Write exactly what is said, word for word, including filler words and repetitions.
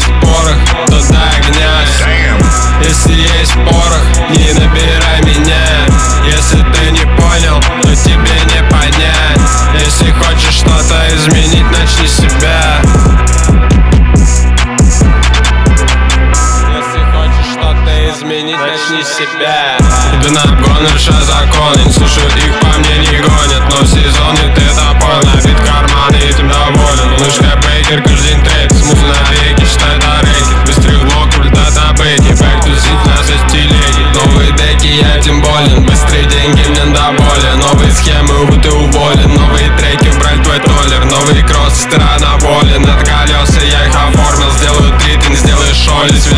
есть порох, то дай огня. Если есть порох, не набирай меня. Если ты не понял, то тебе не понять. Если хочешь что-то изменить, начни с себя. Если хочешь что-то изменить, начни с себя. Иду на обгон, реша законы, не слушаю их, по мне не гонят. Но в сезоне ты топор, набит карман и этим доволен. Мышка Бейкер, каждый день трек, смуз навеки, считай это рэкет. Без трех блоков летат на бэке, бэк тусить на шестилетий. Новые деки, я этим болен, быстрые деньги мне до боли. Новые схемы, увы, ты уволен. Новые треки, брать твой толлер. Новые кроссы, страна волен. От колеса я их оформил, сделаю три, ты не сделаешь шоли.